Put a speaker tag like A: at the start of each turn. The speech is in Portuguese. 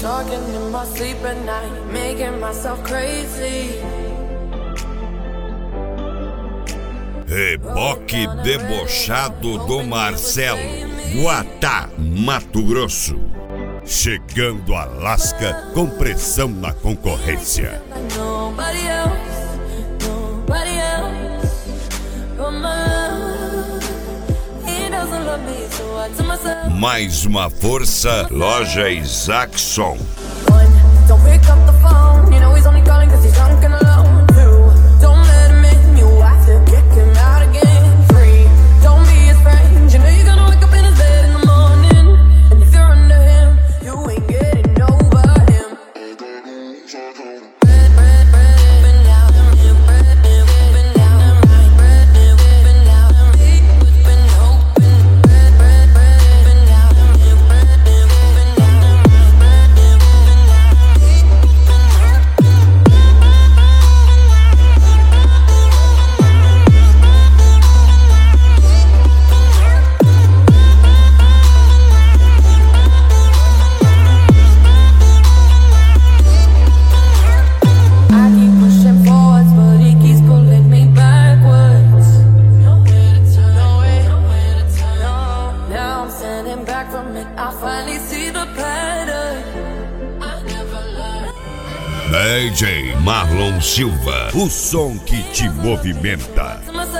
A: talking in my sleep at night, making myself crazy.
B: Reboque debochado do Marcelo, Guatá, Mato Grosso. Chegando a Lasca com pressão na concorrência. Mais uma força, Loja Isaacson. DJ Marlon Silva, o som que te movimenta.